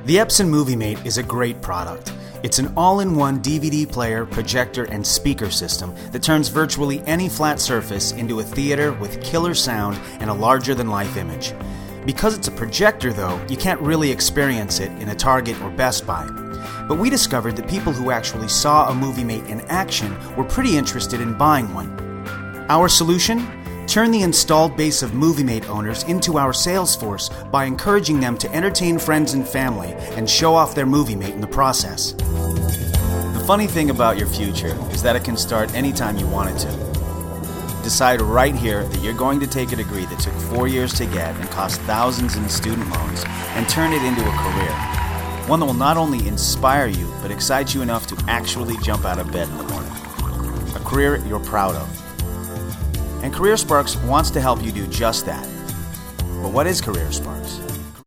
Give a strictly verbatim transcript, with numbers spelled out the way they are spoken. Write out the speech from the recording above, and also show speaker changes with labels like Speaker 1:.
Speaker 1: The Epson MovieMate is a great product. It's an all-in-one D V D player, projector, and speaker system that turns virtually any flat surface into a theater with killer sound and a larger-than-life image. Because it's a projector, though, you can't really experience it in a Target or Best Buy. But we discovered that people who actually saw a MovieMate in action were pretty interested in buying one. Our solution? Turn the installed base of MovieMate owners into our sales force by encouraging them to entertain friends and family and show off their MovieMate in the process. The funny thing about your future is that it can start anytime you want it to. Decide right here that you're going to take a degree that took four years to get and cost thousands in student loans and turn it into a career. One that will not only inspire you, but excite you enough to actually jump out of bed in the morning. A career you're proud of. And CareerSparks wants to help you do just that. But what is CareerSparks?